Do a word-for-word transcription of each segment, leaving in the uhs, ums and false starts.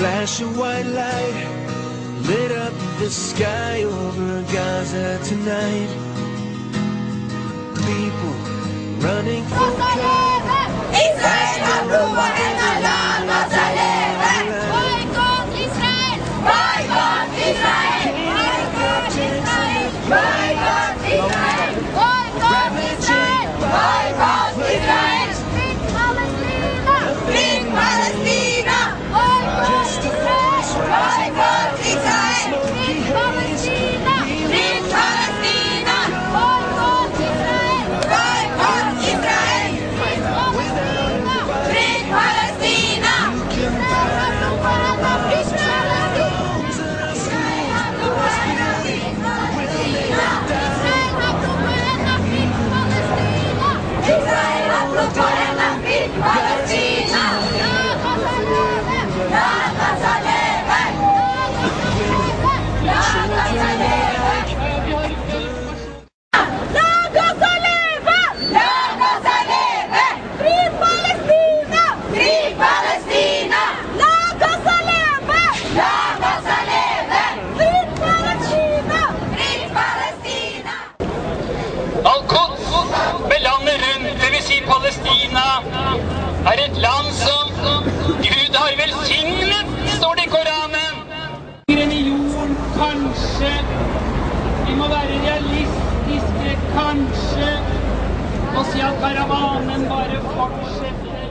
flash of white light lit up the sky over Gaza tonight. People running for cover. Israel har prova ena land att leva. Boykott Israel! Boykott Israel! Boykott Israel! Boykott Israel! Boykott Israel! Boykott Israel! Bring Palestina! Bring Palestina! Boykott Israel! Boykott Israel! Bring Palestina! Bring Palestina! Boykott Israel! Boykott Israel! Bring Palestina! Israel har blodtårarna fritt Palestina! La Gaza leve! La Gaza leve! La Gaza leve! La Gaza leve! Fri Palestina! Fri Palestina! La Gaza leve! La Gaza leve! Fri Palestina! Fri Palestina! Al-Quds, med landet rundt, det vil si Palestina, er et land som Gud har velsignet, står det i Koranen. En i jorden, kanskje. Vi må være realistiske, kanskje. Og si at karavanen bare fortsetter.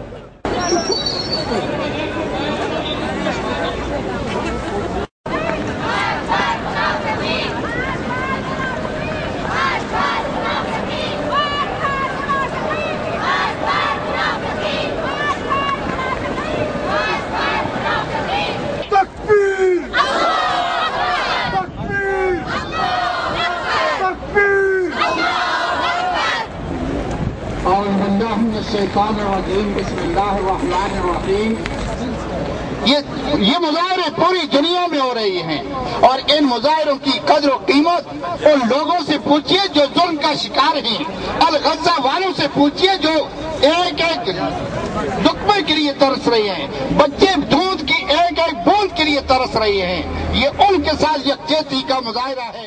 ये ये मुजाहरे पूरी दुनिया में हो रही हैं और इन मुजाहरों की कदर और कीमत उन लोगों से पूछिए जो जुल्म का शिकार हैं। अल गज़ा वालों से पूछिए जो एक एक दुक्मे के लिए तरस रहे हैं, बच्चे दूध की एक एक बूंद के लिए तरस रहे हैं। ये उनके साथ यकजहती का मुजाहरा है।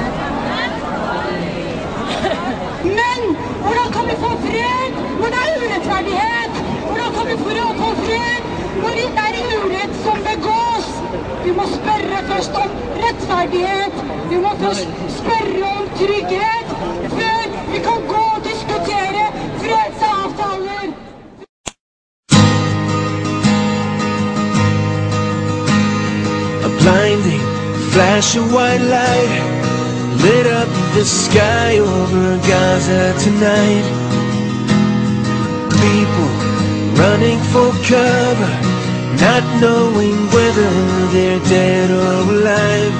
Men hvordan kan vi få fred når det er urettferdighet? Hvordan kan vi få fred når det er urett som begås? Vi må spørre først om rettferdighet. Vi må først spørre om trygghet før vi kan gå og diskutere fredsavtaler. A blinding flash of white light lit up the sky over Gaza tonight. People running for cover, not knowing whether they're dead or alive.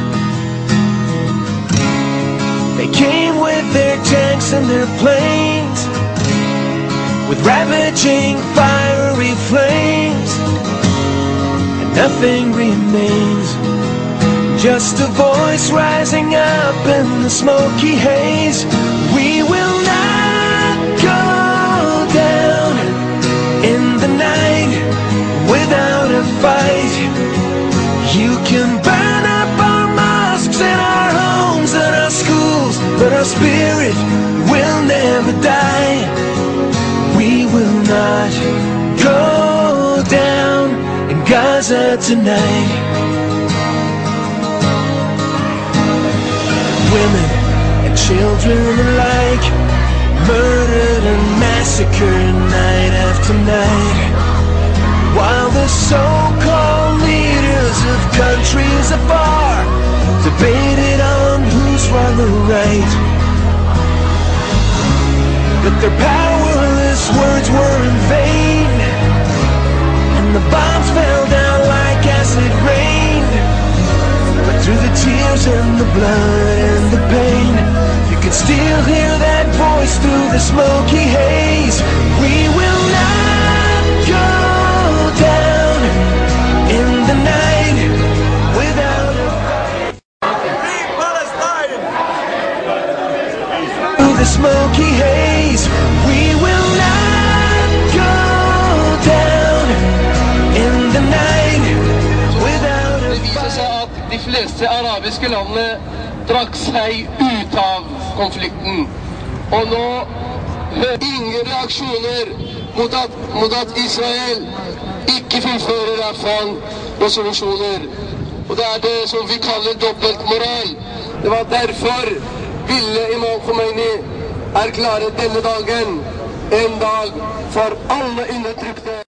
They came with their tanks and their planes, with ravaging fiery flames, and nothing remains. Just a voice rising up in the smoky haze. We will not go down in the night without a fight. You can burn up our mosques and our homes and our schools, but our spirit will never die. We will not go down in Gaza tonight. Women and children alike, murdered and massacred night after night, while the so-called leaders of countries afar debated on who's wrong or right. But their powerless words were in vain, and the bombs fell down like acid rain. But through the tears and the blood and the pain, you can still hear that voice through the smoky haze. We will not go down in the night without a fight. Free Palestine! Through the smoky haze, we will not go down in the night without at de fleste arabiske landene drakk seg ut av konflikten. Og nå hører ingen reaksjoner mot at, mot at Israel ikke fullfører F N-resolusjoner. Og det er det som vi kaller dobbeltmoral. Det var derfor ville Imam Khomeini erklære denne dagen en dag for alle undertrykte.